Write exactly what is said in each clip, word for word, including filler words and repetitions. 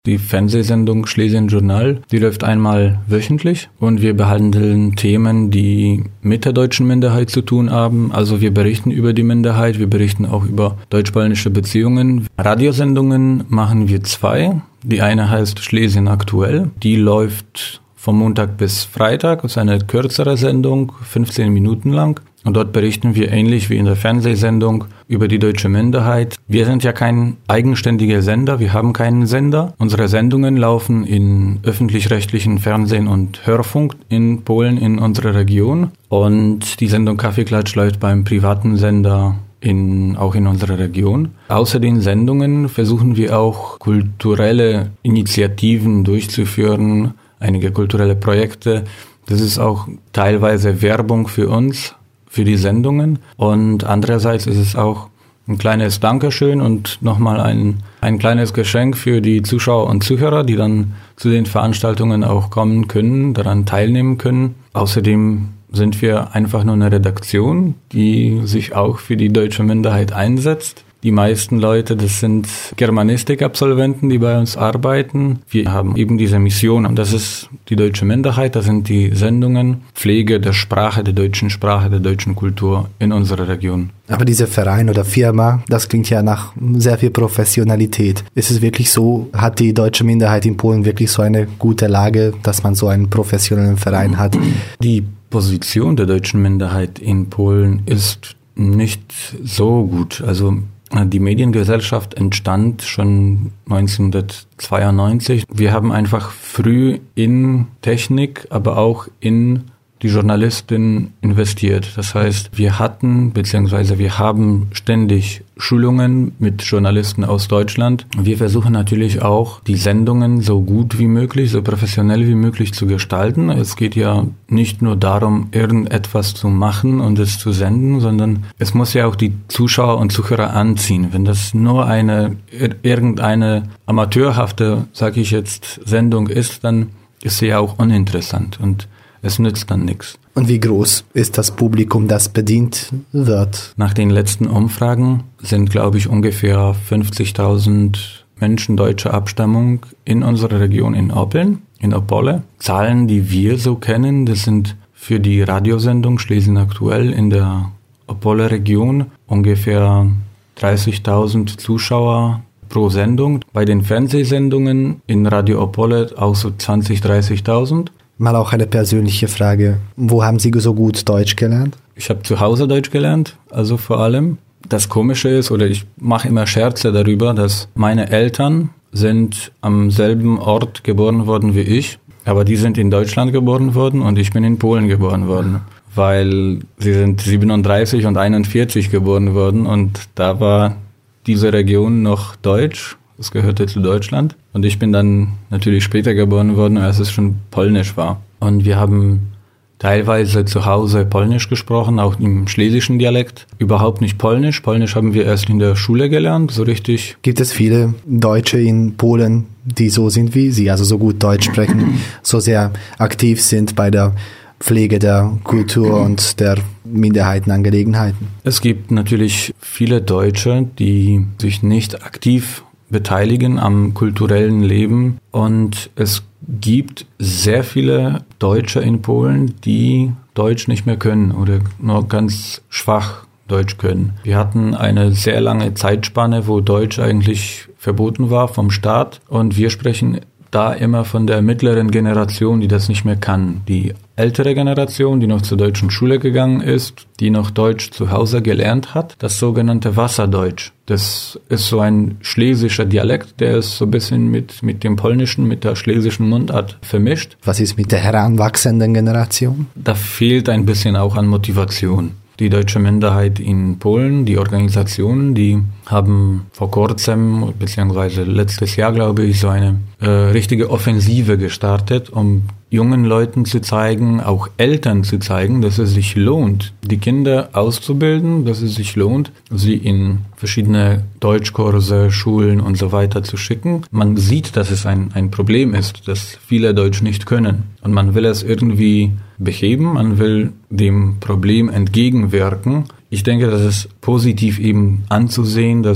Die Fernsehsendung Schlesien Journal, die läuft einmal wöchentlich und wir behandeln Themen, die mit der deutschen Minderheit zu tun haben. Also wir berichten über die Minderheit, wir berichten auch über deutsch-polnische Beziehungen. Radiosendungen machen wir zwei. Die eine heißt Schlesien aktuell, die läuft vom Montag bis Freitag, das ist eine kürzere Sendung, fünfzehn Minuten lang. Und dort berichten wir ähnlich wie in der Fernsehsendung über die deutsche Minderheit. Wir sind ja kein eigenständiger Sender, wir haben keinen Sender. Unsere Sendungen laufen in öffentlich-rechtlichen Fernsehen und Hörfunk in Polen, in unserer Region. Und die Sendung Kaffeeklatsch läuft beim privaten Sender in, auch in unserer Region. Außer den Sendungen versuchen wir auch kulturelle Initiativen durchzuführen, einige kulturelle Projekte. Das ist auch teilweise Werbung für uns, für die Sendungen. Und andererseits ist es auch ein kleines Dankeschön und nochmal ein, ein kleines Geschenk für die Zuschauer und Zuhörer, die dann zu den Veranstaltungen auch kommen können, daran teilnehmen können. Außerdem sind wir einfach nur eine Redaktion, die sich auch für die deutsche Minderheit einsetzt. Die meisten Leute, das sind Germanistik-Absolventen, die bei uns arbeiten. Wir haben eben diese Mission, und das ist die deutsche Minderheit, das sind die Sendungen, Pflege der Sprache, der deutschen Sprache, der deutschen Kultur in unserer Region. Aber dieser Verein oder Firma, das klingt ja nach sehr viel Professionalität. Ist es wirklich so, hat die deutsche Minderheit in Polen wirklich so eine gute Lage, dass man so einen professionellen Verein hat? Die Position der deutschen Minderheit in Polen ist nicht so gut. Also die Mediengesellschaft entstand schon neunzehnhundertzweiundneunzig. Wir haben einfach früh in Technik, aber auch in die Journalistin investiert. Das heißt, wir hatten bzw. wir haben ständig Schulungen mit Journalisten aus Deutschland. Wir versuchen natürlich auch, die Sendungen so gut wie möglich, so professionell wie möglich zu gestalten. Es geht ja nicht nur darum, irgendetwas zu machen und es zu senden, sondern es muss ja auch die Zuschauer und Zuhörer anziehen. Wenn das nur eine irgendeine amateurhafte, sage ich jetzt, Sendung ist, dann ist sie ja auch uninteressant und es nützt dann nichts. Und wie groß ist das Publikum, das bedient wird? Nach den letzten Umfragen sind, glaube ich, ungefähr fünfzigtausend Menschen deutscher Abstammung in unserer Region in Oppeln, in Opole. Zahlen, die wir so kennen, das sind für die Radiosendung Schlesien aktuell in der Opole-Region ungefähr dreißigtausend Zuschauer pro Sendung. Bei den Fernsehsendungen in Radio Opole auch so zwanzigtausend, dreißigtausend. Mal auch eine persönliche Frage. Wo haben Sie so gut Deutsch gelernt? Ich habe zu Hause Deutsch gelernt, also vor allem. Das Komische ist, oder ich mache immer Scherze darüber, dass meine Eltern sind am selben Ort geboren worden wie ich, aber die sind in Deutschland geboren worden und ich bin in Polen geboren worden, weil sie sind siebenunddreißig und einundvierzig geboren worden und da war diese Region noch deutsch. Es gehörte zu Deutschland. Und ich bin dann natürlich später geboren worden, als es schon polnisch war. Und wir haben teilweise zu Hause polnisch gesprochen, auch im schlesischen Dialekt. Überhaupt nicht polnisch. Polnisch haben wir erst in der Schule gelernt, so richtig. Gibt es viele Deutsche in Polen, die so sind wie Sie, also so gut Deutsch sprechen, so sehr aktiv sind bei der Pflege der Kultur und der Minderheitenangelegenheiten? Es gibt natürlich viele Deutsche, die sich nicht aktiv beteiligen am kulturellen Leben und es gibt sehr viele Deutsche in Polen, die Deutsch nicht mehr können oder nur ganz schwach Deutsch können. Wir hatten eine sehr lange Zeitspanne, wo Deutsch eigentlich verboten war vom Staat und wir sprechen da immer von der mittleren Generation, die das nicht mehr kann. Die ältere Generation, die noch zur deutschen Schule gegangen ist, die noch Deutsch zu Hause gelernt hat, das sogenannte Wasserdeutsch. Das ist so ein schlesischer Dialekt, der ist so ein bisschen mit, mit dem polnischen, mit der schlesischen Mundart vermischt. Was ist mit der heranwachsenden Generation? Da fehlt ein bisschen auch an Motivation. Die deutsche Minderheit in Polen, die Organisationen, die haben vor kurzem, beziehungsweise letztes Jahr, glaube ich, so eine äh, richtige Offensive gestartet, um jungen Leuten zu zeigen, auch Eltern zu zeigen, dass es sich lohnt, die Kinder auszubilden, dass es sich lohnt, sie in verschiedene Deutschkurse, Schulen und so weiter zu schicken. Man sieht, dass es ein, ein Problem ist, dass viele Deutsch nicht können. Und man will es irgendwie beheben, man will dem Problem entgegenwirken. Ich denke, das ist positiv eben anzusehen, dass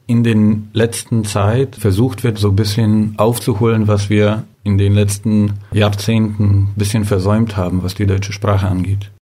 in den letzten Zeit versucht wird, so ein bisschen aufzuholen, was wir in den letzten Jahrzehnten ein bisschen versäumt haben, was die deutsche Sprache angeht.